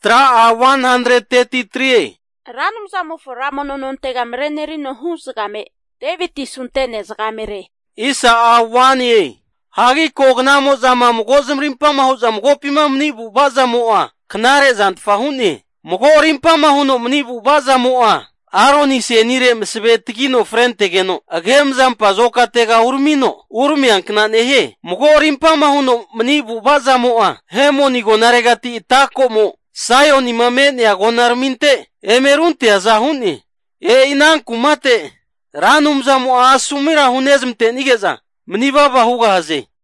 Tra 133. Ranum zamu furamono non tegamreneri no husgame. David isuntene zgamere. Isa awani. Hagi kognamo zama mugozim rimpa mahu zam gopima mnibu baza moa. Knare zant fahuni. Mugo rimpa mahuno mnibu baza moa. Aroni senire msbetigino frentegeno. Agem zam pazoka tega urmino. Urmi ankna nehe. Mugo rimpa mahuno mnibu baza moa. Hemoni gonaregati itako mo. Sayo ni mame ya gonar minte. Emerunte azahuni. Inan kumate. Ranum zamu asumira hunezmte nigeza. Mniba bahuga haze.